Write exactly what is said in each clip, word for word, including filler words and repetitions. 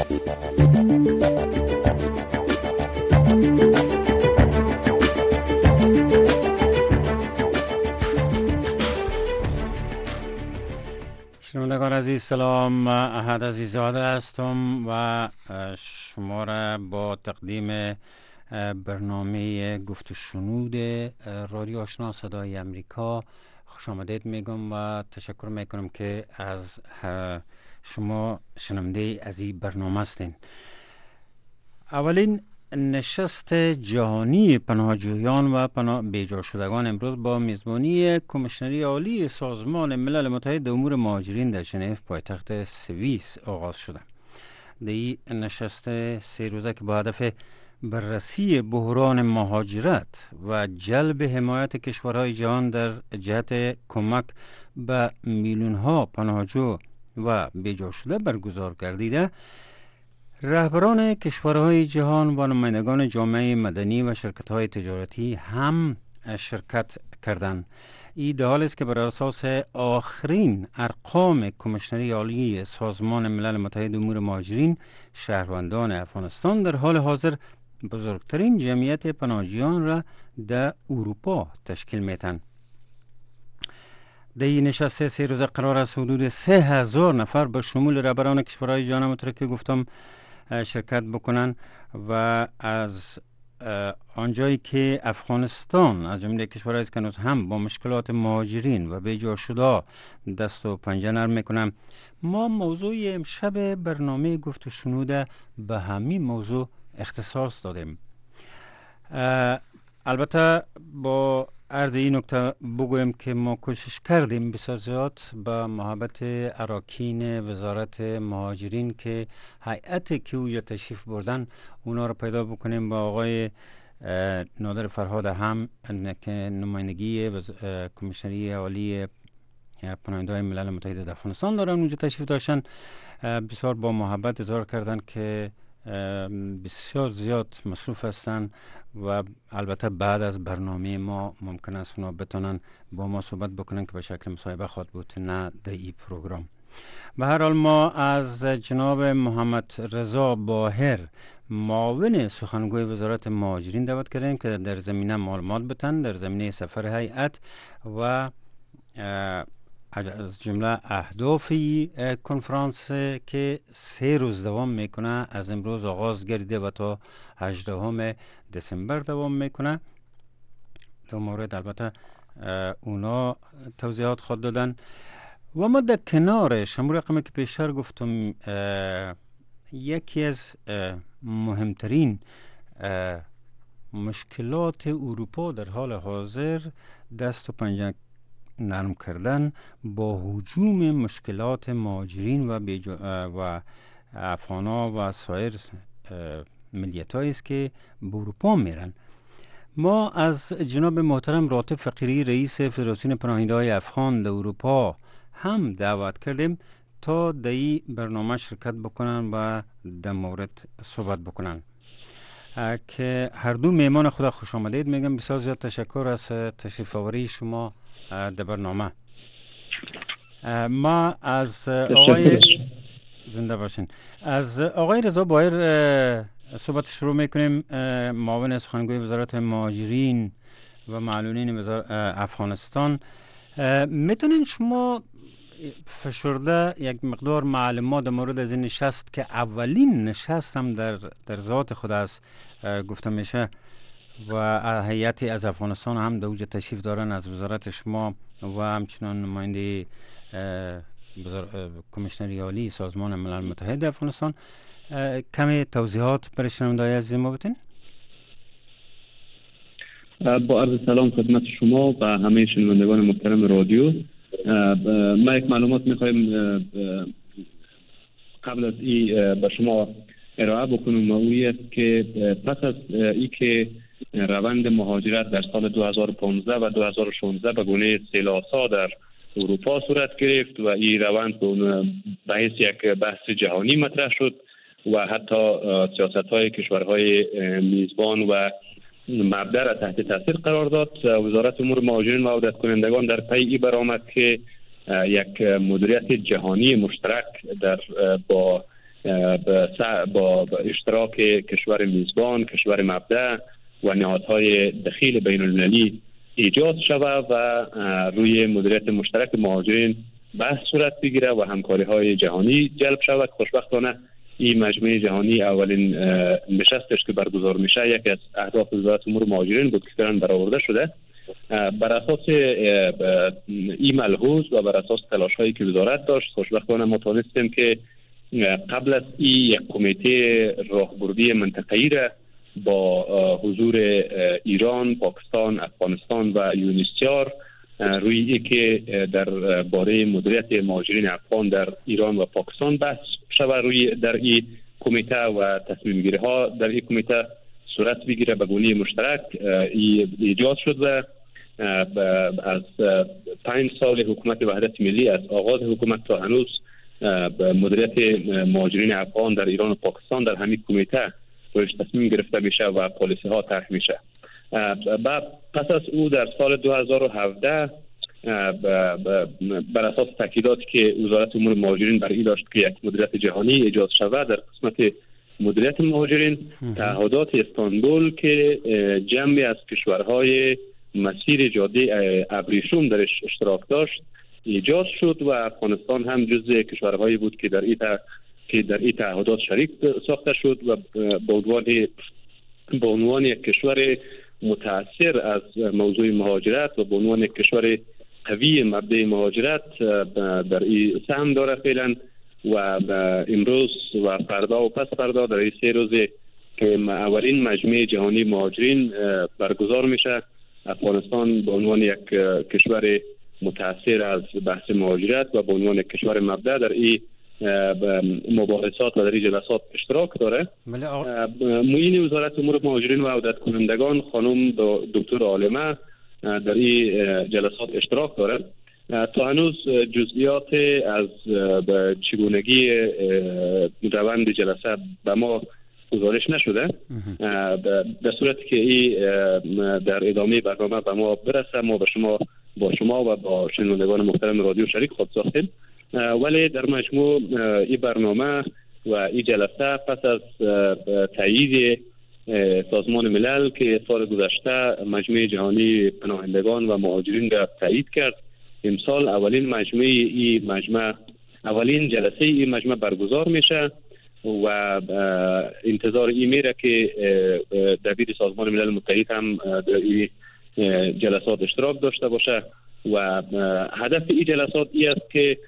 شنوندگان عزیز سلام، احد عزیزاده هستم و شما را با تقدیم برنامه گفت و شنود رادیو آشنا صدای امریکا خوش آمدید میگم و تشکر میکنم که از شما شنونده از این برنامه هستین. اولین نشست جهانی پناهجویان و پناه بیجا شدگان امروز با میزبانی کمیشنری عالی سازمان ملل متحد امور مهاجرین در ژنو پایتخت سوئیس آغاز شده. در این نشست سه روزه که با هدف بررسی بحران مهاجرت و جلب حمایت کشورهای جهان در جهت کمک به میلیون‌ها پناهجو و بیجا شده برگزار گردیده، رهبران کشورهای جهان و نمایندگان جامعه مدنی و شرکت‌های تجارتی هم شرکت کردند. این در حالی است که بر اساس آخرین ارقام کمیشنری عالی سازمان ملل متحد امور مهاجرین، شهروندان افغانستان در حال حاضر بزرگترین جمعیت پناهجویان را در اروپا تشکیل می‌دهند. در این نشست سه روزه قرار است حدود سه هزار نفر به شمول رهبران کشورهای جهان همونطور که گفتم شرکت بکنن و از آنجایی که افغانستان از جمله کشورهایی است که هنوز هم با مشکلات مهاجرین و بیجا شده دست و پنجه نرم میکنن، ما موضوع امشب برنامه گفت و شنود به همین موضوع اختصاص دادیم. البته با عرض این نکته بگویم که ما کوشش کردیم بسیار زیاد به محبت اراکین وزارت مهاجرین که هیئتی که اوجا تشریف بردن اونا رو پیدا بکنیم با آقای نادر فرهاد هم که نمایندگی کمیشنری عالی پناهندگان ملل متحد در افغانستان دارن اونجا تشریف داشتن. بسیار با محبت اظهار کردن که بسیار زیاد مصروف هستن و البته بعد از برنامه ما ممکن است اونا بتونن با ما صحبت بکنن که به شکل مصاحبه خواهد بود، نه در این پروگرام. به هر حال ما از جناب محمد رضا باهر معاون سخنگوی وزارت مهاجرین دعوت کردیم که در زمینه معلومات بتن در زمینه سفر هیئت و از جمله اهداف کنفرانس که سه روز دوام میکنه، از امروز آغاز گردیده و تا هجدهم دسامبر دوام میکنه. در مورد البته اونا توضیحات خود دادن و ما در کنارش همون رقمی که پیشتر گفتم یکی از مهمترین مشکلات اروپا در حال حاضر دست و پنجه نرم کردن با هجوم مشکلات مهاجرین و و افغانا و سایر ملیت‌هایی است که به اروپا میرن. ما از جناب محترم راتب فقیری رئیس فدراسیون پناهنده‌های افغان در اروپا هم دعوت کردیم تا در این برنامه شرکت بکنن و در مورد صحبت بکنن که هر دو میهمان خدا خوش آمدید میگم. بسیار زیاد تشکر از تشریف آوری شما در برنامه. ما از آقای زنده باشین از آقای رضا باهر صحبت شروع میکنیم، معاون سخنگوی وزارت مهاجرین و معلولین وزارت افغانستان. میتونین شما فشرده یک مقدار معلومات در مورد از این نشست که اولین نشست هم در در ذات خود است گفته میشه و هیئتی از افغانستان هم در اوج تشریف دارن از وزارت شما و همچنان نماینده کمیشنری عالی سازمان ملل متحد افغانستان، کمی توضیحات برای شنوندگان عزیز ما بدین؟ با عرض سلام خدمت شما و همه شنوندگان محترم رادیو. ما یک معلومات میخوایم قبل از این به شما ارائه بکنم و اوی است که پس از ای که روند مهاجرت در سال دو هزار و پانزده و دو هزار و شانزده به گونه سیلاسا در اروپا صورت گرفت و این روند به حیث یک بحث جهانی مطرح شد و حتی سیاست‌های کشورهای میزبان و مبدأ را تحت تاثیر قرار داد. وزارت امور مهاجرین و عودت کنندگان در پی ای برآمد که یک مدیریت جهانی مشترک در با با اشتراک کشور میزبان، کشور مبدأ و نهادهای دخیل بین المللی ایجاد شود و روی مدیریت مشترک مهاجرین بحث صورت بگیره و همکاری های جهانی جلب شود. خوشبختانه این مجمع جهانی اولین نشستش که برگزار میشه یکی از اهداف وزارت امور مهاجرین بود که فعلا برآورده شده. بر اساس این ملحوظ و بر اساس تلاش هایی که وزارت داشت، خوشبختانه ما توانستیم که قبل از این یک کمیته راهبردی منطقه‌ای را با حضور ایران، پاکستان، افغانستان و یونیسیار روی ای که در باره مدیریت مهاجرین افغان در ایران و پاکستان بحث شود روی در این کمیته و تصمیم گیری ها در این کمیته صورت بگیره به گونه مشترک ایجاد شد و از پنج سال حکومت وحدت ملی از آغاز حکومت تا هنوز مدیریت مهاجرین افغان در ایران و پاکستان در همین کمیته روش تصمیم گرفته میشه و پالیسی ها طرح میشه. پس از او در سال دو هزار و هفده بر اساس تاکیداتی که وزارت امور مهاجرین بر این داشت که یک مدیریت جهانی ایجاد شود در قسمت مدیریت مهاجرین، تعهدات استانبول که جمعی از کشورهای مسیر جاده ابریشم درش اشتراک داشت ایجاد شد و افغانستان هم جزء کشورهایی بود که در این که در این تعهدات شریک ساخته شد و به عنوان به عنوان یک کشور متاثر از موضوع مهاجرت و به عنوان یک کشور قوی مبدأ مهاجرت در این سهم داره فعلا و امروز و فردا و پس فردا در این سه روز که اولین مجمع جهانی مهاجرین برگزار میشه، افغانستان به عنوان یک کشور متاثر از بحث مهاجرت و به عنوان یک کشور مبدأ در این مباحثات و در این جلسات اشتراک داره. معین وزارت امور مهاجرین و عودت کنندگان خانم دکتر عالمه در این جلسات اشتراک داره. تا هنوز جزئیات از چگونگی روند جلسه به ما گزارش نشده. در صورتی که این در ادامه برنامه به ما برسه ما به شما با شما و با شنوندگان محترم رادیو شریک خود ساختیم. ولی در مجموع این برنامه و این جلسه پس از تایید سازمان ملل که سال گذشته مجمع جهانی پناهندگان و مهاجرین را تایید کرد، امسال اولین مجمع این مجمع اولین جلسه این مجمع برگزار میشه و انتظار این میره که دبیر سازمان ملل متحد هم در این جلسات اشتراک داشته باشه و هدف این جلسات این است که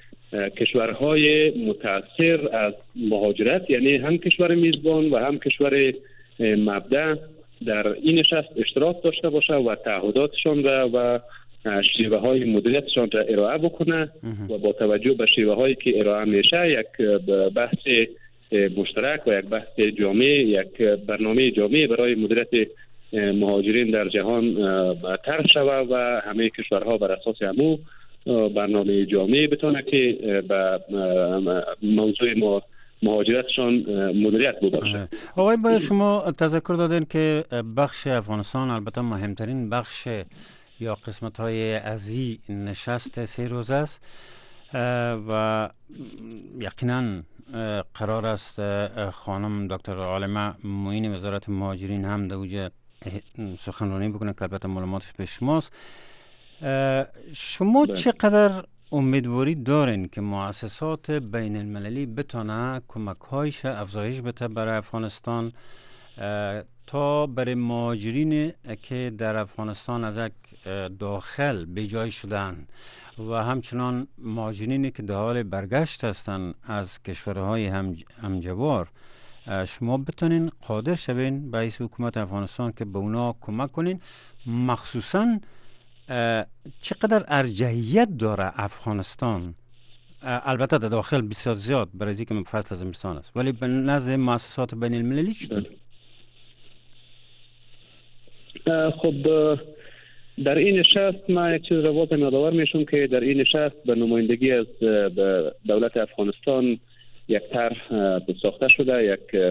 کشورهای متاثر از مهاجرت، یعنی هم کشور میزبان و هم کشور مبدأ، در این نشست اشتراک داشته باشه و تعهداتشان را و شیوه های مدیریتشان را ارائه بکنه و با توجه به شیوه هایی که ارائه میشه یک بحث مشترک و یک بحث جامع، یک برنامه جامع برای مدیریت مهاجرین در جهان طرح شود و همه کشورها بر اساس همو برنامه جامع بتونه که به موضوع مهاجرتشان مدیریت ببخشه. آقای باید شما تذکر دادین که بخش افغانستان البته مهمترین بخش یا قسمت های از این نشست سه روز است و یقینا قرار است خانم دکتر عالمه معین وزارت مهاجرین هم در اوجه سخنرانی بکنه که البته معلوماتش به شماست. شما چقدر امیدواری دارین که مؤسسات بین المللی بتونه کمک هایش افزایش بده برای افغانستان تا برای مهاجرین که در افغانستان از یک داخل بیجای شدن و همچنان مهاجرینی که در حال برگشت هستند از کشورهای همجوار شما بتونین قادر شوین به رئیس حکومت افغانستان که به اونا کمک کنین، مخصوصاً چقدر ارجحیت داره افغانستان، البته در داخل بسیار زیاد برای اینکه فصل زمستان است، ولی به نظر مؤسسات بین المللی چطور؟ خب در این نشست من یک چیز را بازم یادآور میشم که در این نشست به نمایندگی از دولت افغانستان یک طرح ساخته شده، یک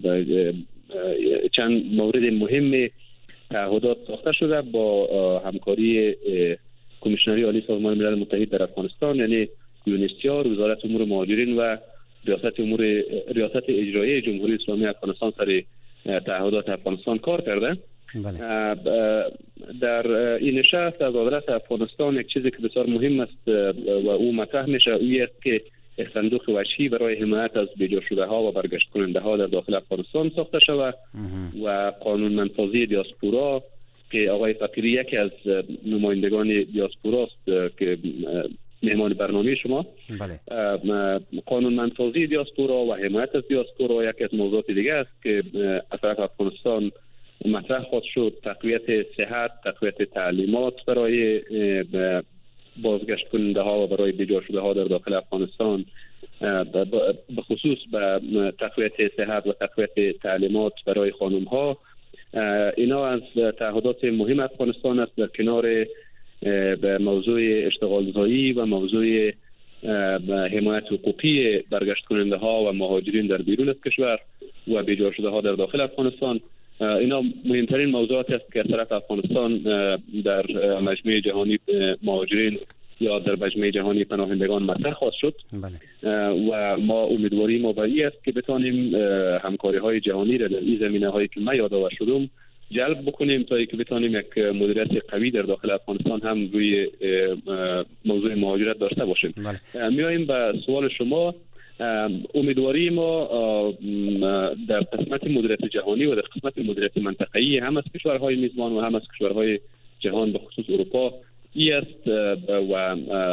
چند مورد مهم تعهدات ساخته شده با همکاری کمیشنری عالی سازمان ملل متحد در افغانستان، یعنی یونیسیار، وزارت امور مهاجرین و ریاست امور ریاست اجرایی جمهوری اسلامی افغانستان سر تعهدات افغانستان کار کرده. بله. در این نشست از آدرس افغانستان یک چیزی که بسیار مهم است و او مطرح میشه اویی است که صندوق وحشی برای حمایت از بیجا شده ها و برگشت کننده ها در داخل افغانستان ساخته شود و قانون منفاذی دیاسپورا که آقای فقیری یکی از نمایندگان دیاسپورا است که مهمان برنامه شما. بله. قانون منفاذی دیاسپورا و حمایت از دیاسپورا یکی از موضوعات دیگه است که از طرف افغانستان مطرح خواهد شد. تقویت صحت، تقویت تعلیمات برای بازگشت کننده ها و برای بیجا شده ها در داخل افغانستان، به خصوص به تقویت صحت و تقویت تعلیمات برای خانم ها. اینا از تعهدات مهم افغانستان است، در کنار به موضوع اشتغال زایی و موضوع حمایت حقوقی برگشت کننده ها و مهاجرین در بیرون از کشور و بیجا شده ها در داخل افغانستان. اینا مهمترین موضوعات است که از طرف افغانستان در مجمع جهانی مهاجرین یا در مجمع جهانی پناهندگان مطرح خواهد شد. بله. و ما امیدواریم ما به این است که بتانیم همکاری های جهانی را در این زمینه هایی که من یادآور شدم جلب بکنیم تا اینکه بتانیم یک مدیریت قوی در داخل افغانستان هم روی موضوع مهاجرت داشته باشیم. بله. میاییم به سوال شما. امیدواری ما در قسمت مدیریت جهانی و در قسمت مدیریت منطقه‌ای هم از کشورهای میزبان و هم از کشورهای جهان به خصوص اروپا ای است و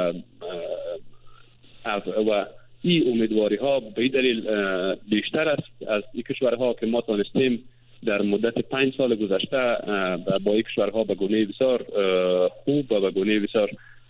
و این امیدواری ها به دلیل بیشتر است از این کشورها که ما تانستیم در مدت پنج سال گذشته با این کشورها به گونه بسیار خوب و به گونه بسیار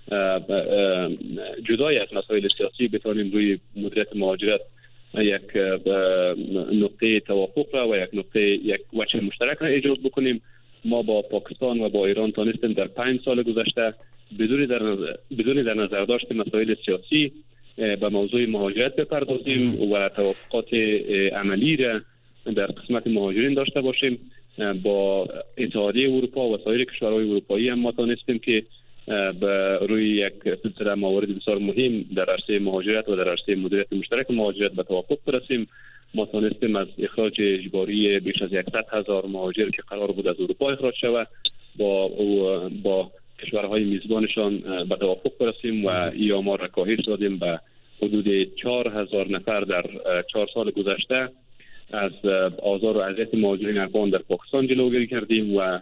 جدای از مسائل سیاسی بتانیم روی مدیریت مهاجرت یک نقطه توافق را و یک نقطه یک وجه مشترک را ایجاد بکنیم. ما با پاکستان و با ایران تانستیم در پنج سال گذشته بدون در نظر بدون در نظر داشت مسائل سیاسی به موضوع مهاجرت بپردازیم و توافقات عملی را در قسمت مهاجرین داشته باشیم. با اتحادیه اروپا و سایر کشورهای اروپایی هم ما تانستیم که به روی یک سلسله موارد بسیار مهم در عرصه مهاجرت و در عرصه مدیریت مشترک مهاجرت به توافق برسیم. ما تانستیم از اخراج اجباری بیش از صد هزار مهاجر که قرار بود از اروپا اخراج شود با با کشورهای میزبانشان به توافق برسیم و این آمار را کاهش دادیم به حدود چهار هزار نفر در چهار سال گذشته. از آزار و اذیت مهاجرین افغان در پاکستان جلوگیری کردیم و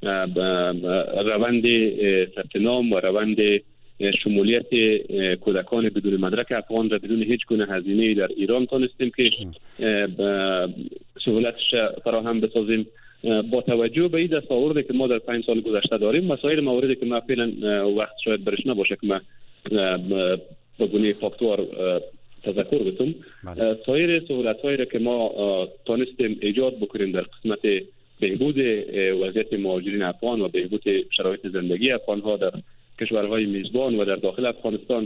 روند ثبت نام و روند شمولیت کودکان بدون مدرک افغان را بدون هیچ گونه هزینه در ایران تانستیم که سهولتش فراهم بسازیم. با توجه به این دستاوردی که ما در پنج سال گذشته داریم، مسائل مواردی که ما فعلا وقت شاید برش نباشه که ما به گونه فاکتور تذکر بتم، سایر سهولت‌هایی را که ما تانستیم ایجاد بکنیم در قسمت بهبود وضعیت مهاجرین افغان و بهبود شرایط زندگی افغان‌ها در کشورهای میزبان و در داخل افغانستان،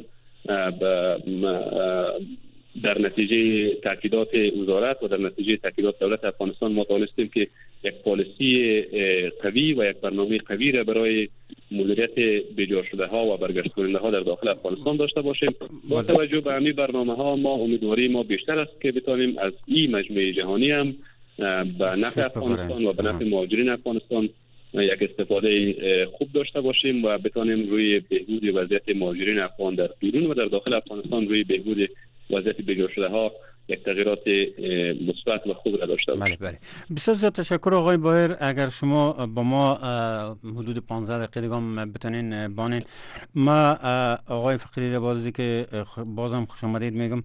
در نتیجه تاکیدات وزارت و در نتیجه تاکیدات دولت افغانستان ما توانستیم که یک پالیسی قوی و یک برنامه قوی را برای مدیریت بیجا شده ها و برگشت کننده ها در داخل افغانستان داشته باشیم. با توجه به همین برنامه ها ما امیدواری ما بیشتر است که بتانیم از این مجمع جهانی هم به نفع افغانستان و به نفع مهاجرین افغانستان یک استفاده خوب داشته باشیم و بتانیم روی بهبود وضعیت مهاجرین افغان در بیرون و در داخل افغانستان روی بهبود وضعیت بیجا شده ها یک تغییرات مثبت و خوب را داشته باشیم. بله بله. بسیار زیاد تشکر آقای باهر. اگر شما با ما حدود پانزده دقیقه دیگه بتونین بانین، ما آقای فقیری را بازی که بازم خوش آمدید میگم.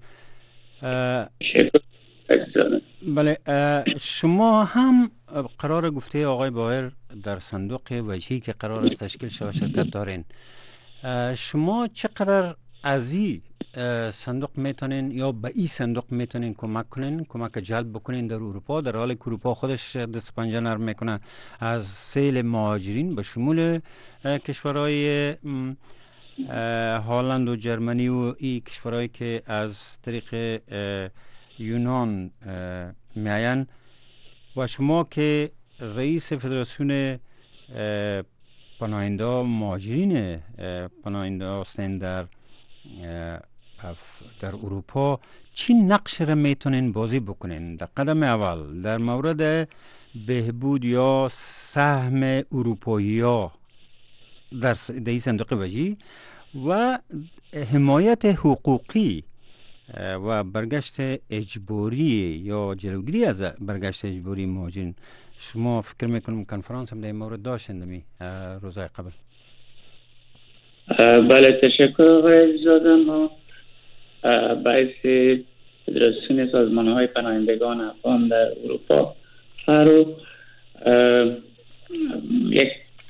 بله، شما هم قرار گفته آقای باهر در صندوق وجهی که قرار است تشکیل شود شرکت دارین. شما چقدر از این صندوق میتونین یا به این صندوق میتونین کمک کنین، کمک جلب بکنین در اروپا، در حالی که اروپا خودش دست پنجه نرم میکنه از سیل مهاجرین به شمول کشورهای هلند و جرمنی و این کشورهایی که از طریق یونان میاین، و شما که رئیس فدراسیون پناهنده مهاجرین پناهنده هستین در در اروپا چی نقش را میتونین بازی بکنین؟ در قدم اول در مورد بهبود یا سهم اروپایی ها در این صندوق وجی و حمایت حقوقی و برگشت اجباری یا جلوگیری از برگشت اجباری مهاجرین، شما فکر میکنم کنفرانس هم در این مورد داشتند می روزهای قبل؟ بله، تشکر آقای زاده. ما باعث فدراسیون سازمان های پناهندگان افغان در اروپا فرو یک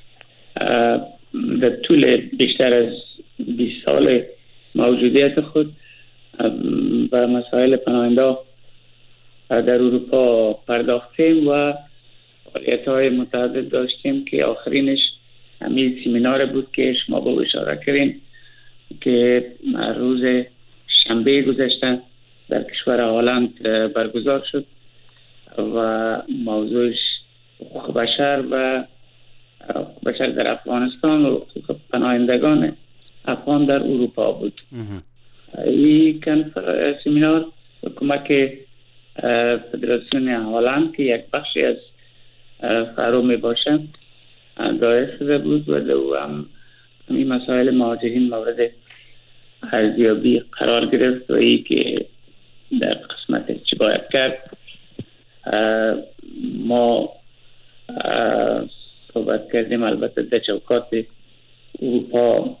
در طول بیشتر از بیست سال موجودیت خود به مسائل پناهنده در اروپا پرداختیم و فعالیت های متعدد داشتیم که آخرینش همین سمینار بود که شما با اشاره کردین که روز شنبه گذشته در کشور هلند برگزار شد و موضوعش حقوق بشر و حقوق بشر در افغانستان و حقوق پناهندگان افغان در اروپا بود. این سمینار کمک فدراسیون هلند که یک بخشی از فرو می باشند دایر شده بود و دو هم این مسائل مهاجرین مورد ارزیابی قرار گرفت و ای که در قسمت چی باید کرد ما صحبت کردیم. البته در چوکات اروپا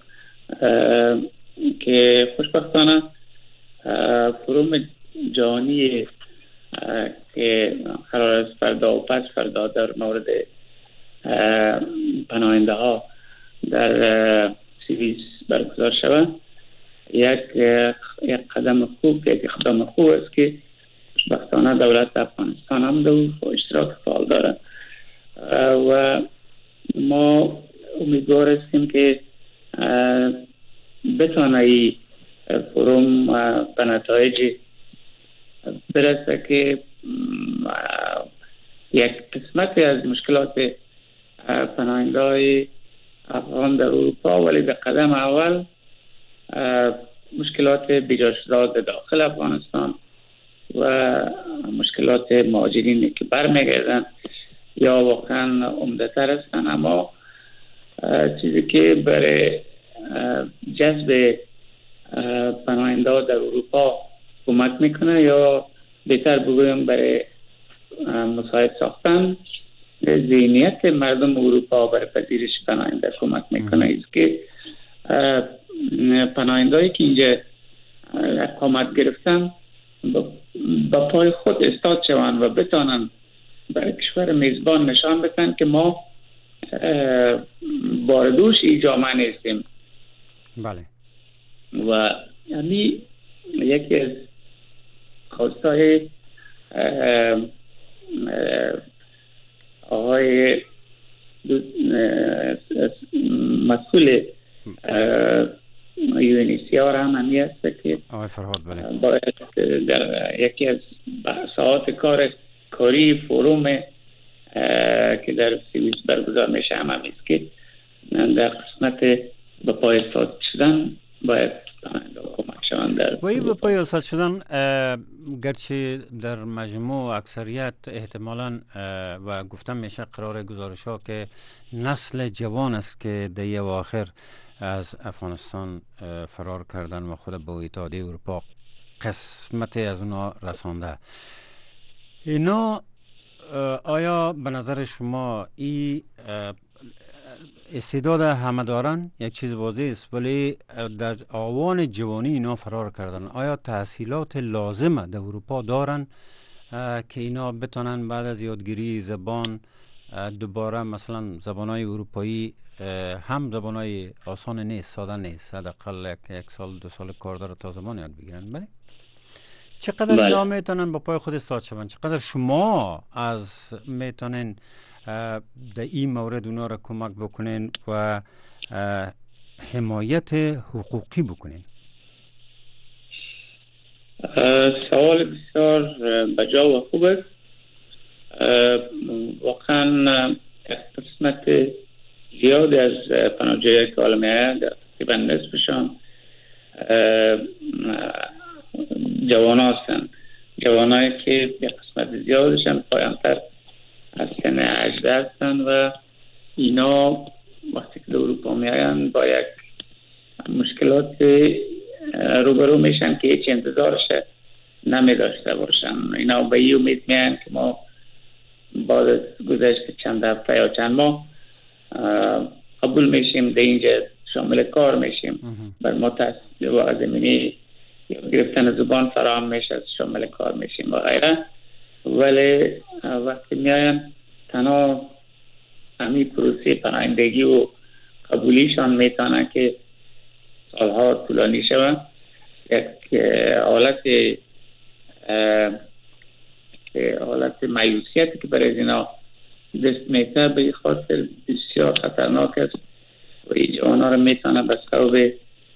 که خوشبختانه فروم جهانی که قرار است فردا و پس فردا در مورد پناهنده ها در سوئیس برگزار شود یک یک قدم خوب یک اقدام خوب است که خوشبختانه دولت افغانستان هم در اشتراک فعال دارد و ما امیدوار هستیم که بتانه ای فروم به نتایج برسه که یک قسمتی از مشکلات پناهنده‌های افغان در اروپا ولی به قدم اول مشکلات بیجا شده داخل افغانستان و مشکلات مهاجرین که برمیگردن یا واقعا عمده‌تر هستن، اما چیزی که برای جذب پناهنده در اروپا کمک میکنه یا بهتر بگویم برای مساعد ساختن ذهنیت مردم اروپا برای پذیرش پناهنده کمک میکنه است که پناهنده‌ای که اینجا اقامت گرفتن با پای خود استاد شوند و بتانن برای کشور میزبان نشان بدن که ما باردوش ای جامعه نیستیم. بله. و یعنی یکی از خواستای آقای مسئول یو ان ایچ سی آر هم همی است که آقای فرهاد بله باید در یکی از ساعات کار کاری فروم که در سوئیس برگزار میشه هم همی است که در قسمت به پای استاد شدن باید کمک شوند. در و این به پای استاد شدن گرچه در مجموع اکثریت احتمالاً و گفتم میشه قرار گزارش ها که نسل جوان است که در اواخر از افغانستان فرار کردن و خود به اتحادیه اروپا قسمت از اونا رسانده. اینا آیا به نظر شما این استعداد همه دارن؟ یک چیز واضح است، ولی در آوان جوانی اینا فرار کردن. آیا تحصیلات لازمه در اروپا دارن که اینا بتونن بعد از یادگیری زبان دوباره مثلا زبانهای اروپایی هم زبانهای آسان نیست، ساده نیست، حداقل یک, یک سال دو سال کار داره تا زبان یاد بگیرن؟ بله. چقدر بله. اینا میتونن با پای خود استاد شون؟ چقدر شما از میتونن در این مورد اونا را کمک بکنین و حمایت حقوقی بکنین؟ سوال بسیار بجا و خوب است. واقعا قسمت زیاد از پناهجویان که حالا میآیند تقریبا نصفشان جوان هستن، جوانایی که به قسمت زیادشان پایانتر از سن هجده هستن و اینا وقتی که به اروپا میاین با یک مشکلات روبرو میشن که هیچ انتظارش نمی داشته باشن. اینا به این امید میاین که ما بعد از گذشت چند هفته یا چند ماه قبول میشیم، در اینجا شامل کار میشیم، بر ما تحصیل و زمینی گرفتن زبان فراهم میشه، شامل کار میشیم و غیره. ولی وقتی میاین تنها همین پروسه پناهندگی و قبولیشان میتونه که سالها طولانی شود. یک حالت حالت مایوسیتی که برای اینا دست میته به خاطر بسیار خطرناک است و این جوانا رو میتونه به سبب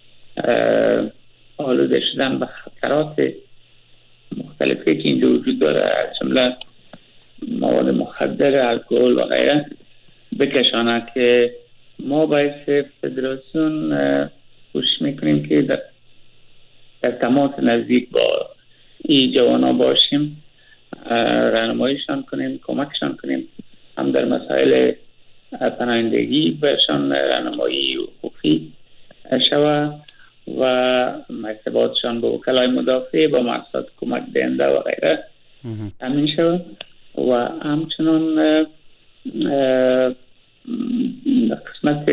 آلوده شدن به خطرات مختلفی که اینجا وجود داره، از جمله مواد مخدر، الکل و غیره بکشانه که ما باید فدراسیون کوشش میکنیم که در, در تماس نزدیک با این جوانا باشیم، راهنماییشان کنیم، کمکشان کنیم، هم در مسائل پناهندگی برشان راهنمایی حقوقی شود و ارتباطشان با وکلای مدافع با مقصد کمک دهنده و غیره همین شود و همچنان قسمت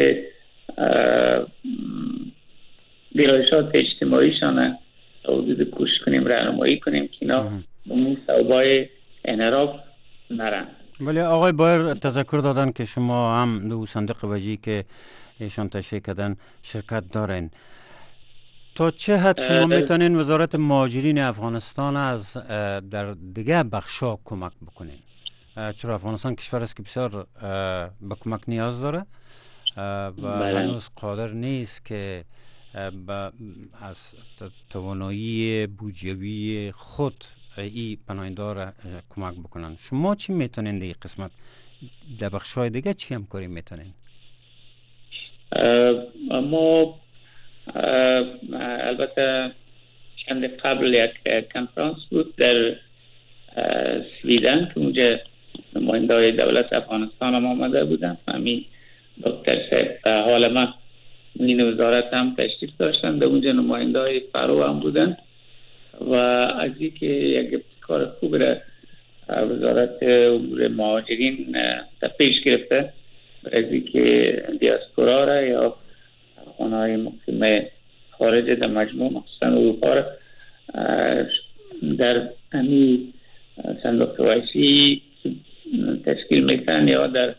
گرایشات اجتماعیشان حدود کوشش کنیم راهنمایی کنیم که اینا به اون صوبای انحراف نرن. ولی آقای بایر تذکر دادن که شما هم دو صندوق وجهی که ایشان تشریح کردن شرکت دارین. تا چه حد شما میتونین وزارت مهاجرین افغانستان از در دیگه بخشا کمک بکنین؟ چرا افغانستان کشور است که بسیار به کمک نیاز داره و هنوز قادر نیست که از توانایی بودجوی خود ای پناهنده کمک بکنن. شما چی میتونین در این قسمت در بخش‌های دیگه چی همکاری میتونین؟ ما البته چند قبل یک کنفرانس بود در سویدن که اونجا نماینده‌های دولت افغانستان هم آمده بودن، همین دکتر صاحب حال ما این وزارت هم تشریف داشتن، در اونجا نماینده‌های فرو هم بودن و از این که یک کار خوب را وزارت امور مهاجرین تا پیش گرفته برای از این که دیاسپورا را یا افغان‌های مقیم خارج در مجموع مخصوصا اروپا را در همین صندوق وجهی تشکیل میکنن یا در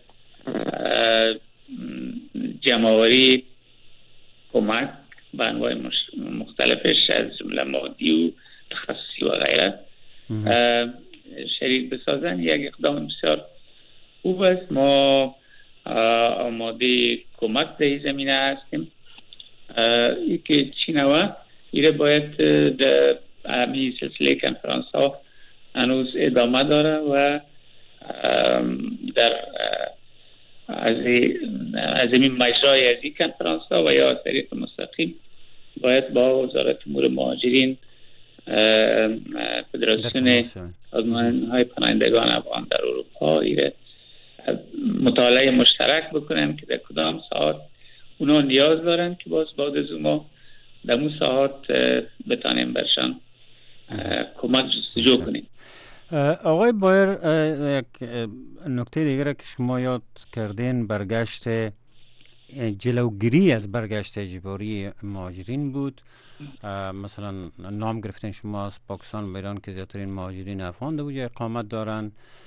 جمع‌آوری کمک به انواع مختلفش از جمله مادی و تخصصی و غیره شریک بسازن. یک اقدام بسیار خوب است. ما آماده کمک در این زمینه هستیم. ای که چینوه ایره باید در همین سلسله کنفرانس ها هنوز ادامه داره و در از این مجرای از این کنفرانس ها و یا از طریق مستقیم باید با وزارت امور مهاجرین، فدراسیون سازمان های پناهندگان افغان در اروپا ایره مطالعه مشترک بکنن که در کدام ساعت اونا نیاز دارن که باز بعد از ما در اون ساعت بتانیم برشان کمک جستجو کنیم. آقای بایر، یک نکته دیگر که شما یاد کردین برگشت جلوگیری از برگشت اجباری مهاجرین بود. مثلا نام گرفتین شما از پاکستان و ایران که زیادترین مهاجرین افغان در اونجا اقامت دارن.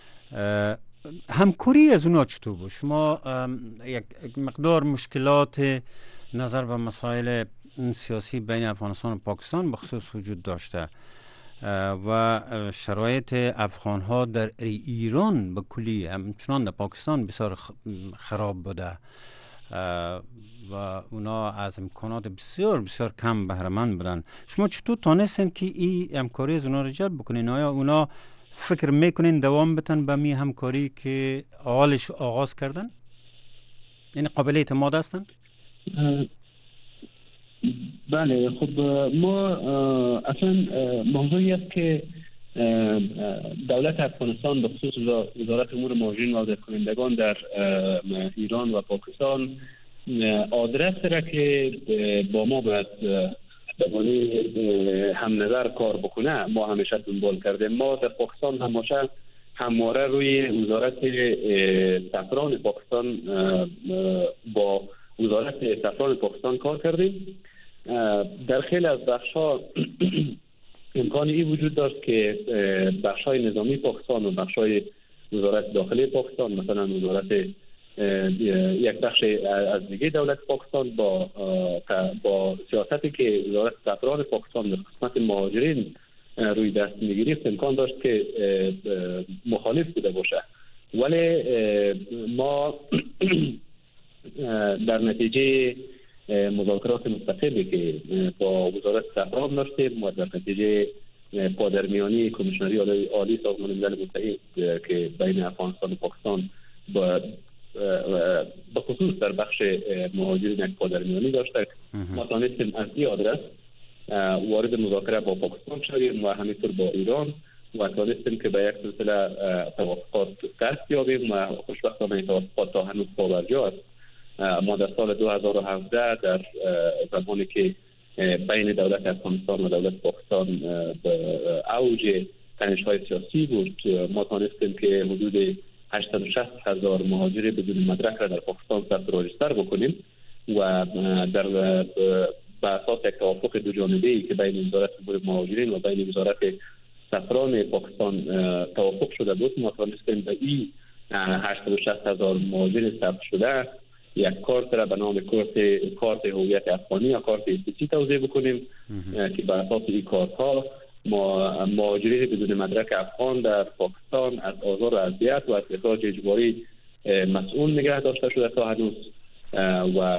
همکاری از اونا چطور بود؟ شما یک مقدار مشکلات نظر به مسائل سیاسی بین افغانستان و پاکستان بخصوص وجود داشته و شرایط افغان ها در ایران به کلی همچنان در پاکستان بسیار خراب بوده و اونا از امکانات بسیار بسیار کم بهره مند بودن. شما چطور تانستین که این همکاری از اونا رو جلب بکنین؟ آیا اونا فکر میکنین دوام بتن به می همکاری که اولش آغاز کردن؟ یعنی قابل اعتماد هستن؟ بله خب ما اصلا موضوعی است که دولت افغانستان به خصوص وزارت امور مهاجرین و عوده‌کنندگان در ایران و پاکستان آدرس را که با ما باید به عنوان هم نظر کار بکنه ما همیشه دنبال کردیم. ما در پاکستان همیشه همواره روی وزارت سفران پاکستان با وزارت سفران پاکستان کار کردیم. در خیلی از بخش‌ها امکان این وجود داشت که بخش‌های نظامی پاکستان و بخش‌های وزارت داخلی پاکستان، مثلا وزارت یک بخش از دیگه دولت پاکستان با با سیاستی که وزارت سفران پاکستان در قسمت مهاجرین روی دست می‌گرفت امکان داشت که مخالف بوده باشه، ولی ما در نتیجه مذاکرات مستقلی که با وزارت سفران داشتیم و در نتیجه پادرمیانی کمیشنری عالی سازمان ملل متحد که بین افغانستان و پاکستان با به خصوص در بخش مهاجرین یک پادرمیانی داشته، ما تانستیم از این آدرس وارد مذاکره با پاکستان شدیم و همینطور با ایران و تانستیم که به یک سلسله توافقات دست یابیم و خوشبختانه این توافقات تا هنوز پابرجا است. ما در سال دو هزار و هفده در زمانی که بین دولت افغانستان و دولت پاکستان به اوج تنش‌های سیاسی بود، ما تانستیم که حدود هشتصد و شصت هزار مهاجر بدون مدرک را در پاکستان ثبت راجستر بکنیم و در به اساس یک توافق دو جانبه‌ای که بین وزارت امور مهاجرین و بین وزارت سفران پاکستان توافق شده بود، ما تانستیم به این هشتصد و شصت هزار مهاجر ثبت شده یک کارت را به نام کارت کارت هویت افغانی یا کارت اسیسی توزیع بکنیم که بر اساس این کارت ها ما مهاجرین بدون مدرک افغان در پاکستان از آزار و اذیت و از اخراج اجباری مسئول نگه داشته شده تا هنوز و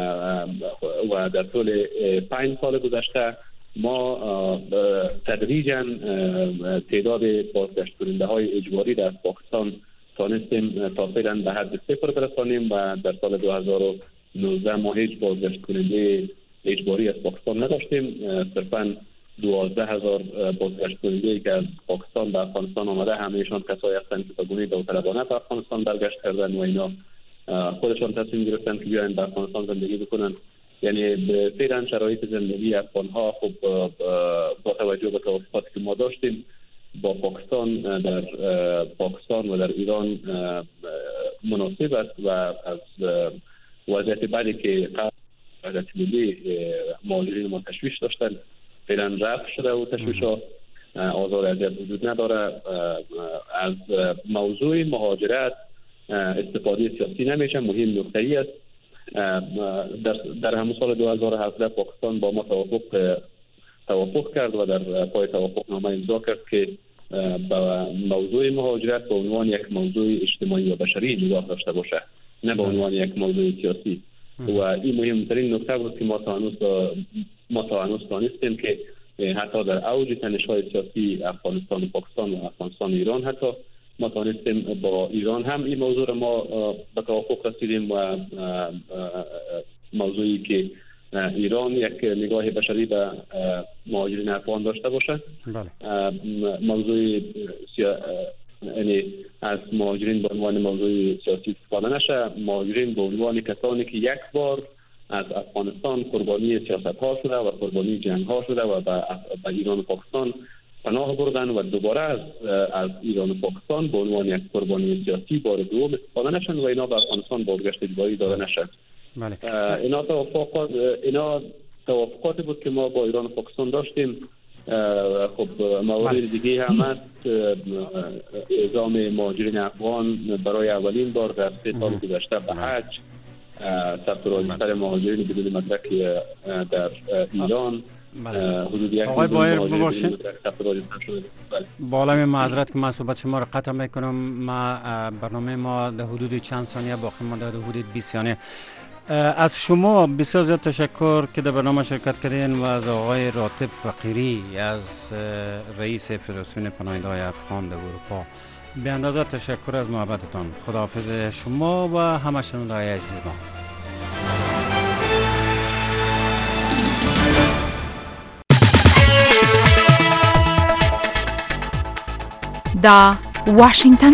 و در طول پنج سال گذشته ما تدریجاً تعداد بازگشت کننده های اجباری در پاکستان تانستیم تا فعلا به حد صفر برسانیم و در سال دو هزار و نوزده ما هیچ بازگشت کننده اجباری از پاکستان نداشتیم. صرفاً دوازده هزار بازگشت کننده که از پاکستان به افغانستان آمده همهشان کسایی هستند که به گونه داوطلبانه به افغانستان برگشت کردن و اینا خودشان تصمیم گرفتن که بیاین به افغانستان زندگی بکنن. یعنی فعلا شرایط زندگی افغان‌ها خب با توجه به توافقاتی که ما داشتیم با پاکستان در پاکستان و در ایران مناسب است و از وضعیت بعدی که وضعیت ملی مهاجرین ما تشویش داشتن فعلا رفع شده و تشویش ها آزار اذیت وجود نداره. از موضوع مهاجرت استفاده سیاسی نمیشه. مهم نکته‌ای است در در همون سال دو هزار و هفده پاکستان با ما توافق توافق کرد و در پای توافق نامه امضا کرد که با موضوع مهاجرت به عنوان یک موضوع اجتماعی و بشری نگاه داشته باشه، نه به عنوان یک موضوع سیاسی. و این مهمترین نکته بود که ما تا هنوز ما تا هنوز دانستیم که حتی در اوج تنش‌های سیاسی افغانستان و پاکستان و افغانستان و ایران حتی ما تانستیم با ایران هم این موضوع ما به توافق رسیدیم و موضوعی که ایران یک نگاه بشری به مهاجرین افغان داشته باشه. بله. موضوع سیا... یعنی از مهاجرین به عنوان موضوع سیاسی استفاده نشه. مهاجرین به عنوان کسانی که یک بار از افغانستان قربانی سیاست ها شده و قربانی جنگ ها شده و به ایران و پاکستان پناه بردن و دوباره از از ایران و پاکستان به عنوان یک قربانی سیاسی بار دوم استفاده نشن و اینا به افغانستان بازگشت اجباری داده نشن. بله. اینا توافقات اینا توافقاتی بود که ما با ایران و پاکستان داشتیم. خب موارد دیگه هم هست. اعزام مهاجرین افغان برای اولین بار در سه سال گذشته به حج، ثبت راجستر مهاجرین بدون مدرک در ایران. حدود یک آقای بایر ببخشید با عالم معذرت که من صحبت شما را قطع میکنم. ما برنامه ما در حدود چند ثانیه باقی مانده، در حدود بیست ثانیه. از شما بسیار زیاد تشکر که در برنامه شرکت کردین و از آقای راتب فقیری از رئیس فدراسیون پناهنده‌های افغان در اروپا به اندازه تشکر از محبتتان. خداحافظ شما و همه شنونده‌های عزیز ما. دا واشنگتن